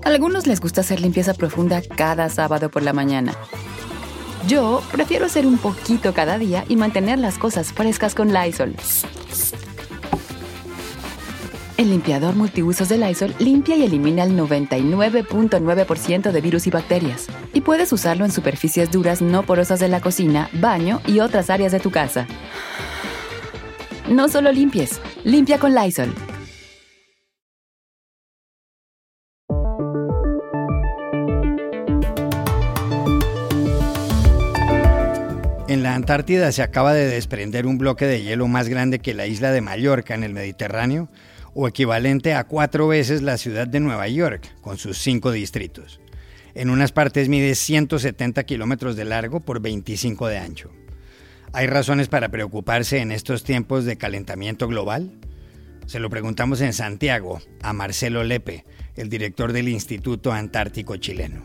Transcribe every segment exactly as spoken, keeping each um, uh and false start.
A algunos les gusta hacer limpieza profunda cada sábado por la mañana. Yo prefiero hacer un poquito cada día y mantener las cosas frescas con Lysol. El limpiador multiusos de Lysol limpia y elimina el noventa y nueve punto nueve por ciento de virus y bacterias. Y puedes usarlo en superficies duras no porosas de la cocina, baño y otras áreas de tu casa. No solo limpies, limpia con Lysol. En la Antártida se acaba de desprender un bloque de hielo más grande que la isla de Mallorca en el Mediterráneo, o equivalente a cuatro veces la ciudad de Nueva York, con sus cinco distritos. En unas partes mide ciento setenta kilómetros de largo por veinticinco de ancho. ¿Hay razones para preocuparse en estos tiempos de calentamiento global? Se lo preguntamos en Santiago a Marcelo Lepe, el director del Instituto Antártico Chileno.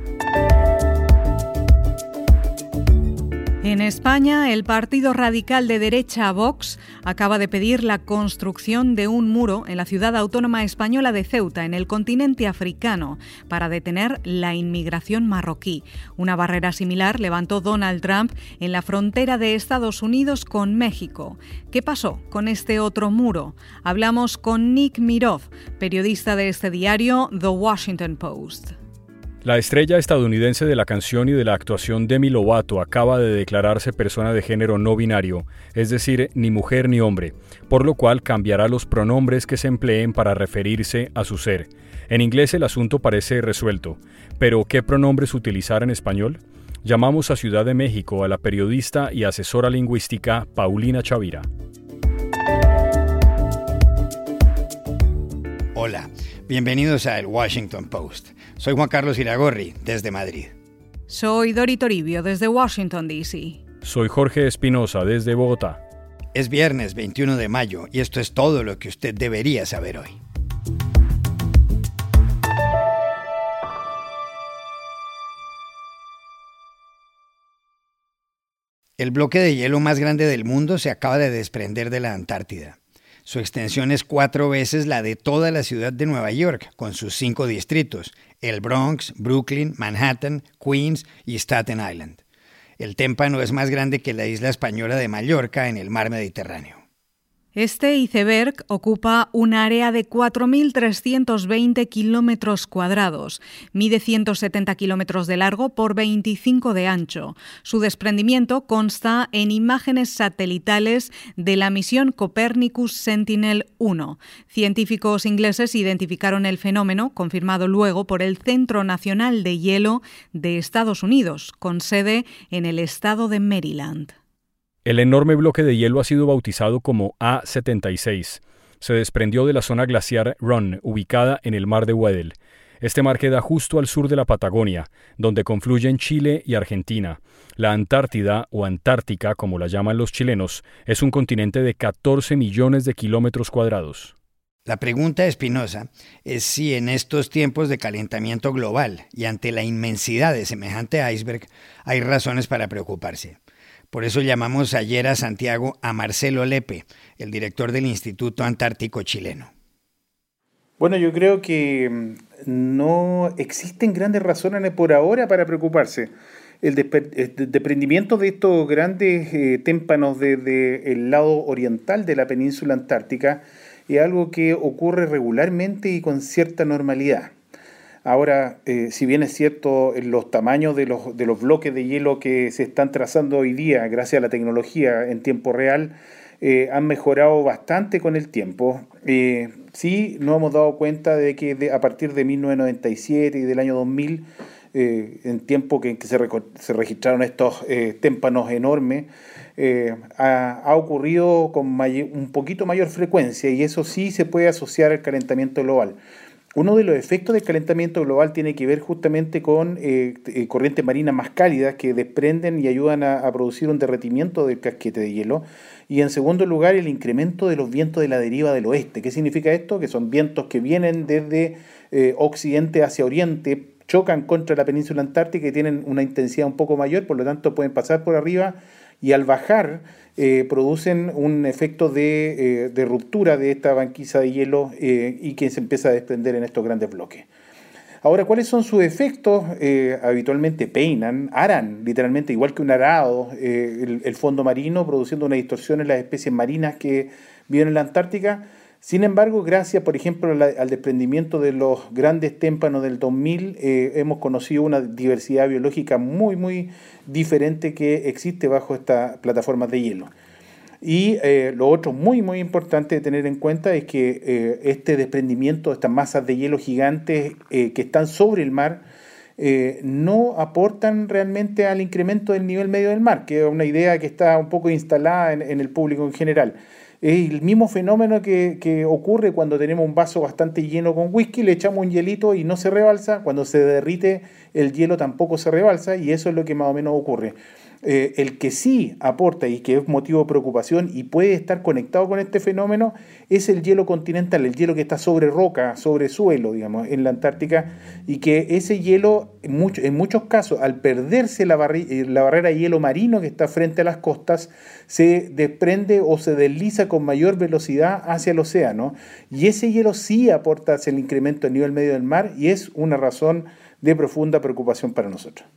En España, el partido radical de derecha Vox acaba de pedir la construcción de un muro en la ciudad autónoma española de Ceuta, en el continente africano, para detener la inmigración marroquí. Una barrera similar levantó Donald Trump en la frontera de Estados Unidos con México. ¿Qué pasó con este otro muro? Hablamos con Nick Mirov, periodista de este diario, The Washington Post. La estrella estadounidense de la canción y de la actuación Demi Lovato acaba de declararse persona de género no binario, es decir, ni mujer ni hombre, por lo cual cambiará los pronombres que se empleen para referirse a su ser. En inglés el asunto parece resuelto, pero ¿qué pronombres utilizar en español? Llamamos a Ciudad de México a la periodista y asesora lingüística Paulina Chavira. Hola, bienvenidos a El Washington Post. Soy Juan Carlos Iragorri, desde Madrid. Soy Dori Toribio, desde Washington, D C Soy Jorge Espinosa, desde Bogotá. Es viernes veintiuno de mayo y esto es todo lo que usted debería saber hoy. El bloque de hielo más grande del mundo se acaba de desprender de la Antártida. Su extensión es cuatro veces la de toda la ciudad de Nueva York, con sus cinco distritos, el Bronx, Brooklyn, Manhattan, Queens y Staten Island. El témpano es más grande que la isla española de Mallorca en el mar Mediterráneo. Este iceberg ocupa un área de cuatro mil trescientos veinte kilómetros cuadrados, mide ciento setenta kilómetros de largo por veinticinco de ancho. Su desprendimiento consta en imágenes satelitales de la misión Copernicus Sentinel uno. Científicos ingleses identificaron el fenómeno, confirmado luego por el Centro Nacional de Hielo de Estados Unidos, con sede en el estado de Maryland. El enorme bloque de hielo ha sido bautizado como A setenta y seis. Se desprendió de la zona glaciar Ronne, ubicada en el mar de Weddell. Este mar queda justo al sur de la Patagonia, donde confluyen Chile y Argentina. La Antártida, o Antártica, como la llaman los chilenos, es un continente de catorce millones de kilómetros cuadrados. La pregunta espinosa es si en estos tiempos de calentamiento global y ante la inmensidad de semejante iceberg hay razones para preocuparse. Por eso llamamos ayer a Santiago a Marcelo Lepe, el director del Instituto Antártico Chileno. Bueno, yo creo que no existen grandes razones por ahora para preocuparse. El desprendimiento de estos grandes eh, témpanos desde el lado oriental de la península antártica es algo que ocurre regularmente y con cierta normalidad. Ahora, eh, si bien es cierto, los tamaños de los, de los bloques de hielo que se están trazando hoy día, gracias a la tecnología en tiempo real, eh, han mejorado bastante con el tiempo. Eh, sí, nos hemos dado cuenta de que de, a partir de mil novecientos noventa y siete y del año dos mil, eh, en tiempo que, que se, se registraron estos eh, témpanos enormes, eh, ha, ha ocurrido con may, un poquito mayor frecuencia, y eso sí se puede asociar al calentamiento global. Uno de los efectos del calentamiento global tiene que ver justamente con eh, corrientes marinas más cálidas que desprenden y ayudan a, a producir un derretimiento del casquete de hielo. Y en segundo lugar, el incremento de los vientos de la deriva del oeste. ¿Qué significa esto? Que son vientos que vienen desde eh, occidente hacia oriente, chocan contra la península antártica y tienen una intensidad un poco mayor, por lo tanto pueden pasar por arriba y al bajar eh, producen un efecto de, eh, de ruptura de esta banquisa de hielo eh, y que se empieza a desprender en estos grandes bloques. Ahora, ¿cuáles son sus efectos? Eh, habitualmente peinan, aran, literalmente, igual que un arado, eh, el, el fondo marino, produciendo una distorsión en las especies marinas que viven en la Antártica. Sin embargo, gracias, por ejemplo, al, al desprendimiento de los grandes témpanos del dos mil, eh, hemos conocido una diversidad biológica muy, muy diferente que existe bajo estas plataformas de hielo. Y eh, lo otro muy, muy importante de tener en cuenta es que eh, este desprendimiento, estas masas de hielo gigantes eh, que están sobre el mar, eh, no aportan realmente al incremento del nivel medio del mar, que es una idea que está un poco instalada en, en el público en general. Es el mismo fenómeno que, que ocurre cuando tenemos un vaso bastante lleno con whisky, le echamos un hielito y no se rebalsa, cuando se derrite el hielo tampoco se rebalsa, y eso es lo que más o menos ocurre. Eh, el que sí aporta y que es motivo de preocupación y puede estar conectado con este fenómeno es el hielo continental, el hielo que está sobre roca, sobre suelo, digamos, en la Antártica, y que ese hielo, en, mucho, en muchos casos, al perderse la, barri- la barrera de hielo marino que está frente a las costas, se desprende o se desliza con mayor velocidad hacia el océano, y ese hielo sí aporta hacia el incremento del nivel medio del mar y es una razón de profunda preocupación para nosotros.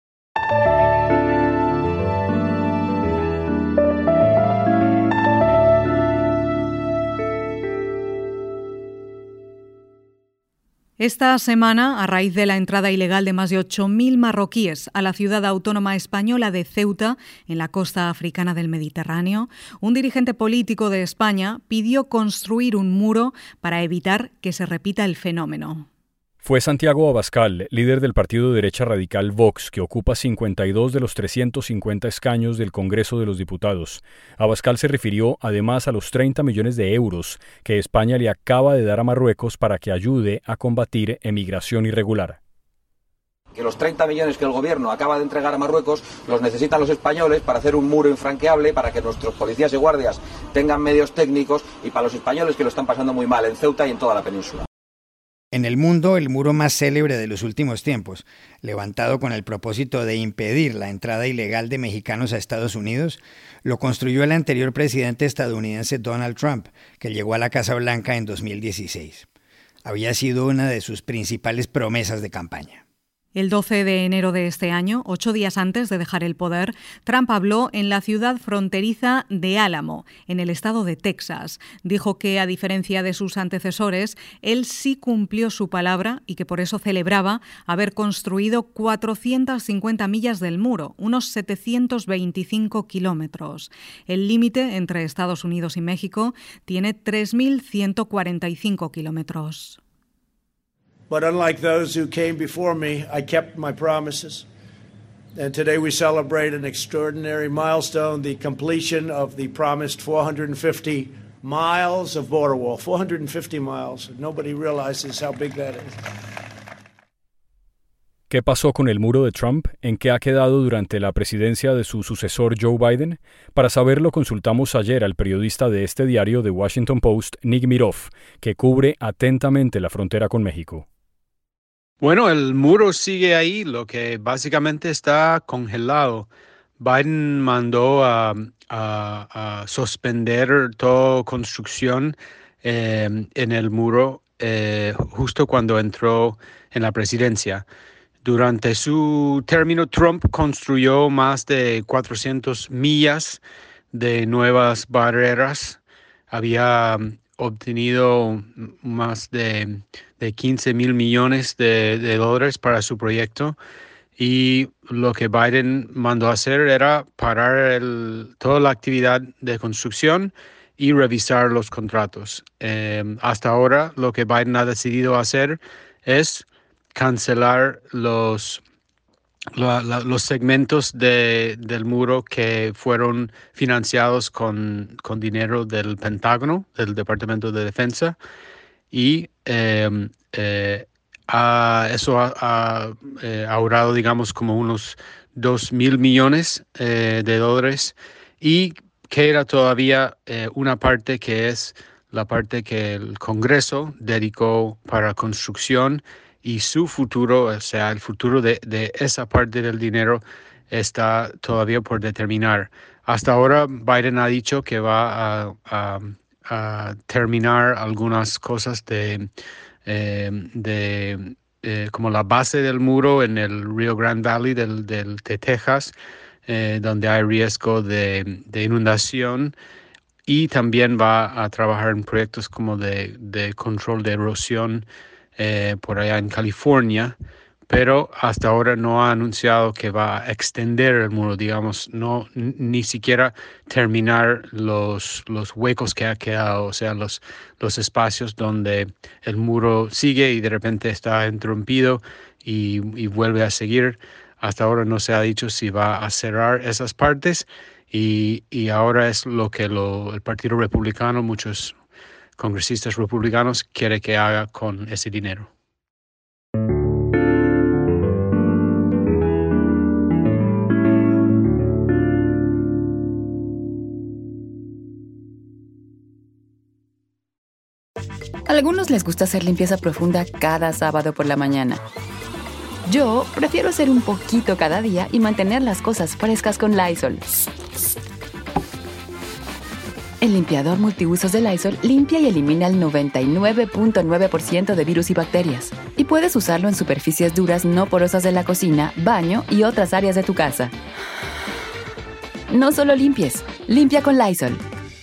Esta semana, a raíz de la entrada ilegal de más de ocho mil marroquíes a la ciudad autónoma española de Ceuta, en la costa africana del Mediterráneo, un dirigente político de España pidió construir un muro para evitar que se repita el fenómeno. Fue Santiago Abascal, líder del partido de derecha radical Vox, que ocupa cincuenta y dos de los trescientos cincuenta escaños del Congreso de los Diputados. Abascal se refirió además a los treinta millones de euros que España le acaba de dar a Marruecos para que ayude a combatir emigración irregular. Que los treinta millones que el gobierno acaba de entregar a Marruecos los necesitan los españoles para hacer un muro infranqueable, para que nuestros policías y guardias tengan medios técnicos, y para los españoles que lo están pasando muy mal en Ceuta y en toda la península. En el mundo, el muro más célebre de los últimos tiempos, levantado con el propósito de impedir la entrada ilegal de mexicanos a Estados Unidos, lo construyó el anterior presidente estadounidense Donald Trump, que llegó a la Casa Blanca en dos mil dieciséis. Había sido una de sus principales promesas de campaña. El doce de enero de este año, ocho días antes de dejar el poder, Trump habló en la ciudad fronteriza de Álamo, en el estado de Texas. Dijo que, a diferencia de sus antecesores, él sí cumplió su palabra y que por eso celebraba haber construido cuatrocientas cincuenta millas del muro, unos setecientos veinticinco kilómetros. El límite entre Estados Unidos y México tiene tres mil ciento cuarenta y cinco kilómetros. But unlike those who came before me, I kept my promises. And today we celebrate an extraordinary milestone, the completion of the promised four hundred fifty miles of border wall. four hundred fifty miles. Nobody realizes how big that is. ¿Qué pasó con el muro de Trump? ¿En qué ha quedado durante la presidencia de su sucesor Joe Biden? Para saberlo, consultamos ayer al periodista de este diario, The Washington Post, Nick Miroff, que cubre atentamente la frontera con México. Bueno, el muro sigue ahí, lo que básicamente está congelado. Biden mandó a, a, a suspender toda construcción eh, en el muro eh, justo cuando entró en la presidencia. Durante su término, Trump construyó más de cuatrocientas millas de nuevas barreras. Había obtenido más de, de quince mil millones de, de dólares para su proyecto, y lo que Biden mandó hacer era parar el, toda la actividad de construcción y revisar los contratos. Eh, hasta ahora lo que Biden ha decidido hacer es cancelar los La, la, los segmentos de, del muro que fueron financiados con, con dinero del Pentágono, del Departamento de Defensa, y eh, eh, a, eso ha, ha eh, ahorrado, digamos, como unos dos mil millones eh, de dólares, y queda todavía eh, una parte que es la parte que el Congreso dedicó para construcción, y su futuro, o sea, el futuro de, de esa parte del dinero está todavía por determinar. Hasta ahora Biden ha dicho que va a, a, a terminar algunas cosas de, eh, de eh, como la base del muro en el Rio Grande Valley del, del, de Texas, eh, donde hay riesgo de, de inundación, y también va a trabajar en proyectos como de, de control de erosión eh, por allá en California, pero hasta ahora no ha anunciado que va a extender el muro, digamos, no ni siquiera terminar los, los huecos que ha quedado, o sea, los, los espacios donde el muro sigue y de repente está interrumpido y, y vuelve a seguir. Hasta ahora no se ha dicho si va a cerrar esas partes, y, y ahora es lo que lo, el Partido Republicano, muchos congresistas republicanos, quiere que haga con ese dinero. A algunos les gusta hacer limpieza profunda cada sábado por la mañana. Yo prefiero hacer un poquito cada día y mantener las cosas frescas con Lysol. El limpiador multiusos de Lysol limpia y elimina el noventa y nueve punto nueve por ciento de virus y bacterias. Y puedes usarlo en superficies duras no porosas de la cocina, baño y otras áreas de tu casa. No solo limpies, limpia con Lysol.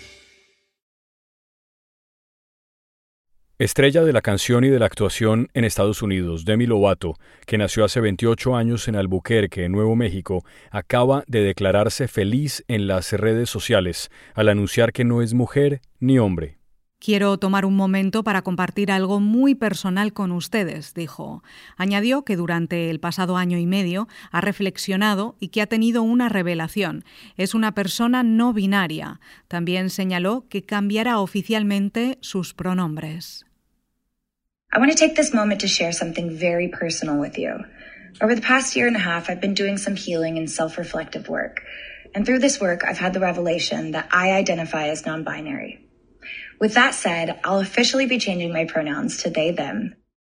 Estrella de la canción y de la actuación en Estados Unidos, Demi Lovato, que nació hace veintiocho años en Albuquerque, Nuevo México, acaba de declararse feliz en las redes sociales al anunciar que no es mujer ni hombre. Quiero tomar un momento para compartir algo muy personal con ustedes, dijo. Añadió que durante el pasado año y medio ha reflexionado y que ha tenido una revelación. Es una persona no binaria. También señaló que cambiará oficialmente sus pronombres. I want to take this moment to share something very personal with you. Over the past year and a half, I've been doing some healing and self-reflective work. And through this work, I've had the revelation that I identify as non-binary. With that said, I'll officially be changing my pronouns to they, them.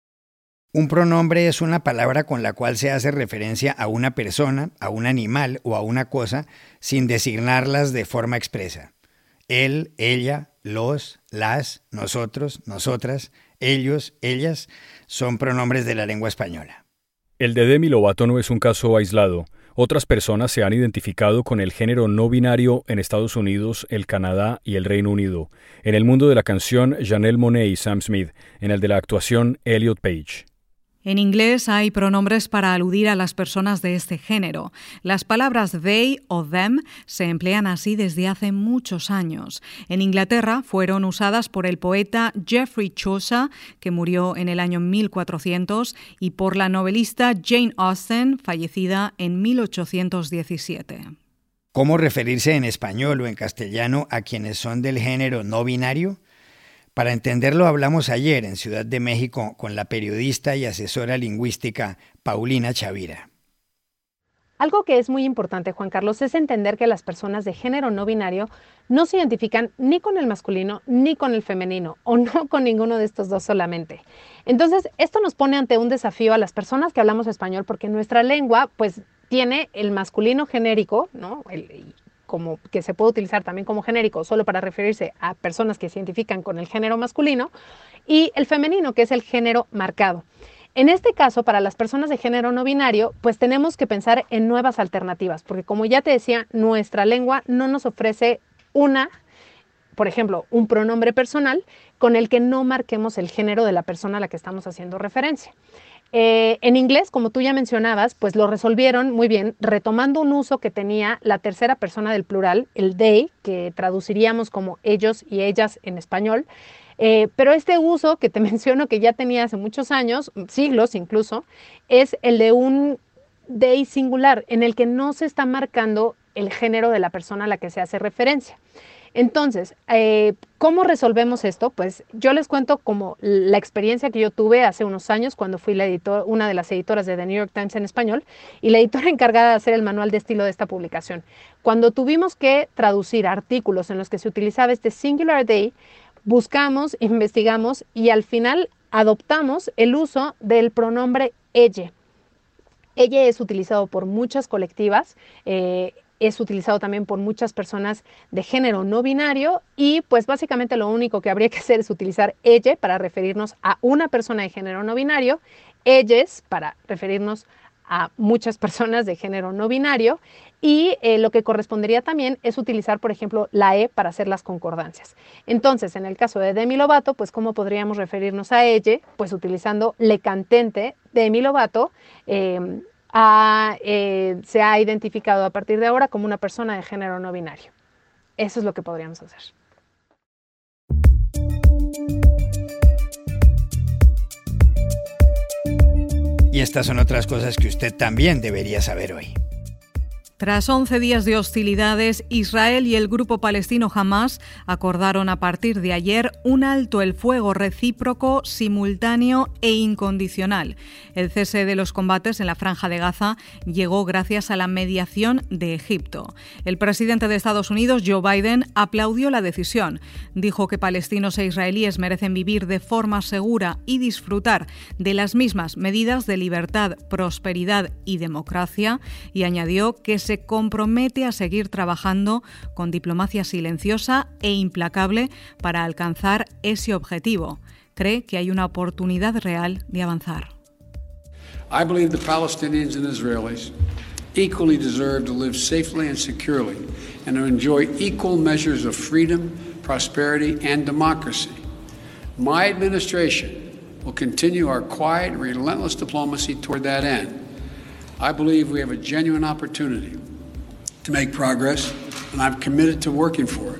Un pronombre es una palabra con la cual se hace referencia a una persona, a un animal o a una cosa sin designarlas de forma expresa. Él, ella, los, las, nosotros, nosotras, ellos, ellas son pronombres de la lengua española. El de Demi Lovato no es un caso aislado. Otras personas se han identificado con el género no binario en Estados Unidos, el Canadá y el Reino Unido. En el mundo de la canción, Janelle Monáe y Sam Smith. En el de la actuación, Elliot Page. En inglés hay pronombres para aludir a las personas de este género. Las palabras they o them se emplean así desde hace muchos años. En Inglaterra fueron usadas por el poeta Geoffrey Chaucer, que murió en el año mil cuatrocientos, y por la novelista Jane Austen, fallecida en mil ochocientos diecisiete. ¿Cómo referirse en español o en castellano a quienes son del género no binario? Para entenderlo hablamos ayer en Ciudad de México con la periodista y asesora lingüística Paulina Chavira. Algo que es muy importante, Juan Carlos, es entender que las personas de género no binario no se identifican ni con el masculino ni con el femenino, o no con ninguno de estos dos solamente. Entonces, esto nos pone ante un desafío a las personas que hablamos español, porque nuestra lengua pues tiene el masculino genérico, ¿no? El, como que se puede utilizar también como genérico solo para referirse a personas que se identifican con el género masculino, y el femenino, que es el género marcado. En este caso, para las personas de género no binario, pues tenemos que pensar en nuevas alternativas, porque como ya te decía, nuestra lengua no nos ofrece una, por ejemplo, un pronombre personal con el que no marquemos el género de la persona a la que estamos haciendo referencia. Eh, en inglés, como tú ya mencionabas, pues lo resolvieron muy bien, retomando un uso que tenía la tercera persona del plural, el they, que traduciríamos como ellos y ellas en español. Eh, pero este uso que te menciono, que ya tenía hace muchos años, siglos incluso, es el de un they singular, en el que no se está marcando el género de la persona a la que se hace referencia. Entonces, eh, ¿cómo resolvemos esto? Pues yo les cuento como la experiencia que yo tuve hace unos años cuando fui la editor, una de las editoras de The New York Times en español y la editora encargada de hacer el manual de estilo de esta publicación. Cuando tuvimos que traducir artículos en los que se utilizaba este singular they, buscamos, investigamos y al final adoptamos el uso del pronombre ella. Ella es utilizado por muchas colectivas, eh, es utilizado también por muchas personas de género no binario y pues básicamente lo único que habría que hacer es utilizar ella para referirnos a una persona de género no binario ellas para referirnos a muchas personas de género no binario, y eh, lo que correspondería también es utilizar, por ejemplo, la E para hacer las concordancias. Entonces, en el caso de Demi Lovato, pues ¿cómo podríamos referirnos a ella? Pues utilizando le cantante Demi Lovato, eh, a, eh, se ha identificado a partir de ahora como una persona de género no binario. Eso es lo que podríamos hacer. Y estas son otras cosas que usted también debería saber hoy. Tras once días de hostilidades, Israel y el grupo palestino Hamás acordaron a partir de ayer un alto el fuego recíproco, simultáneo e incondicional. El cese de los combates en la Franja de Gaza llegó gracias a la mediación de Egipto. El presidente de Estados Unidos, Joe Biden, aplaudió la decisión. Dijo que palestinos e israelíes merecen vivir de forma segura y disfrutar de las mismas medidas de libertad, prosperidad y democracia, y añadió que se compromete a seguir trabajando con diplomacia silenciosa e implacable para alcanzar ese objetivo. Cree que hay una oportunidad real de avanzar. I believe the Palestinians and Israelis equally deserve to live safely and securely and to enjoy equal measures of freedom, prosperity, and democracy. My administration will continue our quiet, relentless diplomacy toward that end. I believe we have a genuine opportunity to make progress, and I'm committed to working for it.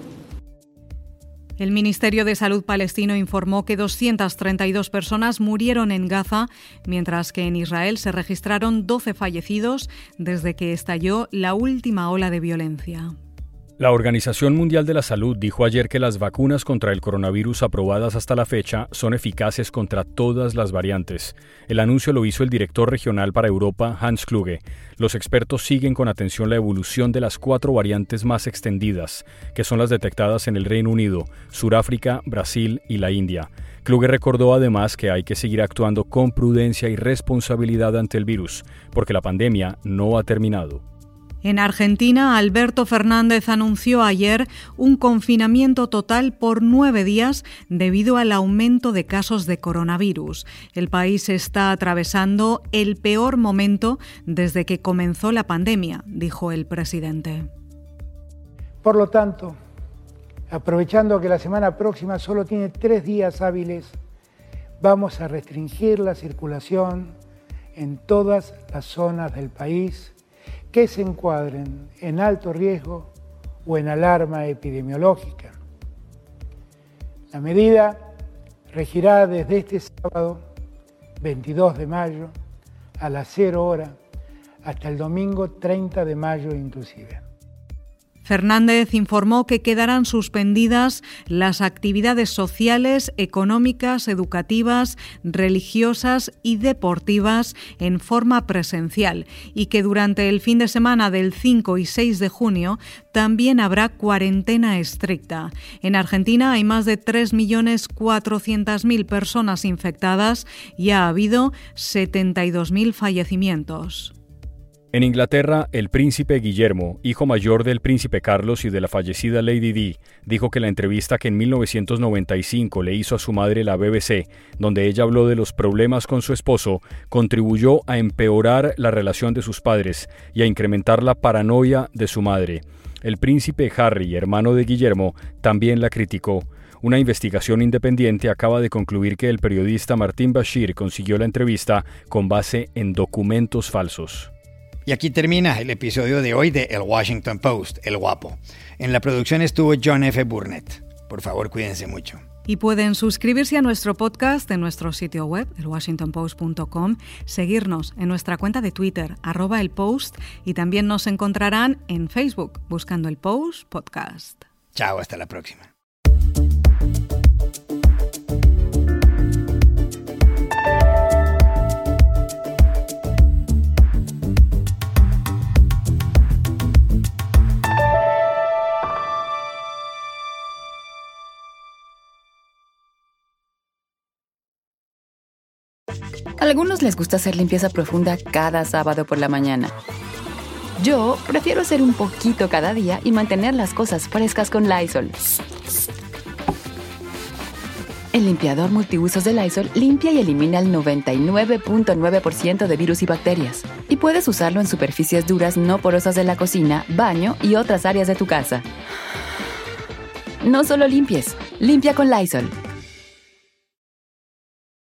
El Ministerio de Salud palestino informó que doscientas treinta y dos personas murieron en Gaza, mientras que en Israel se registraron doce fallecidos desde que estalló la última ola de violencia. La Organización Mundial de la Salud dijo ayer que las vacunas contra el coronavirus aprobadas hasta la fecha son eficaces contra todas las variantes. El anuncio lo hizo el director regional para Europa, Hans Kluge. Los expertos siguen con atención la evolución de las cuatro variantes más extendidas, que son las detectadas en el Reino Unido, Suráfrica, Brasil y la India. Kluge recordó además que hay que seguir actuando con prudencia y responsabilidad ante el virus, porque la pandemia no ha terminado. En Argentina, Alberto Fernández anunció ayer un confinamiento total por nueve días debido al aumento de casos de coronavirus. El país está atravesando el peor momento desde que comenzó la pandemia, dijo el presidente. Por lo tanto, aprovechando que la semana próxima solo tiene tres días hábiles, vamos a restringir la circulación en todas las zonas del país que se encuadren en alto riesgo o en alarma epidemiológica. La medida regirá desde este sábado, veintidós de mayo, a las cero hora, hasta el domingo treinta de mayo inclusive. Fernández informó que quedarán suspendidas las actividades sociales, económicas, educativas, religiosas y deportivas en forma presencial y que durante el fin de semana del cinco y seis de junio también habrá cuarentena estricta. En Argentina hay más de tres millones cuatrocientas mil personas infectadas y ha habido setenta y dos mil fallecimientos. En Inglaterra, el príncipe Guillermo, hijo mayor del príncipe Carlos y de la fallecida Lady Di, dijo que la entrevista que en mil novecientos noventa y cinco le hizo a su madre la B B C, donde ella habló de los problemas con su esposo, contribuyó a empeorar la relación de sus padres y a incrementar la paranoia de su madre. El príncipe Harry, hermano de Guillermo, también la criticó. Una investigación independiente acaba de concluir que el periodista Martin Bashir consiguió la entrevista con base en documentos falsos. Y aquí termina el episodio de hoy de El Washington Post, El Guapo. En la producción estuvo John F. Burnett. Por favor, cuídense mucho. Y pueden suscribirse a nuestro podcast en nuestro sitio web, el washington post punto com, seguirnos en nuestra cuenta de Twitter, arroba el Post, y también nos encontrarán en Facebook, buscando el Post Podcast. Chao, hasta la próxima. A algunos les gusta hacer limpieza profunda cada sábado por la mañana. Yo prefiero hacer un poquito cada día y mantener las cosas frescas con Lysol. El limpiador multiusos de Lysol limpia y elimina el noventa y nueve punto nueve por ciento de virus y bacterias. Y puedes usarlo en superficies duras no porosas de la cocina, baño y otras áreas de tu casa. No solo limpies, limpia con Lysol.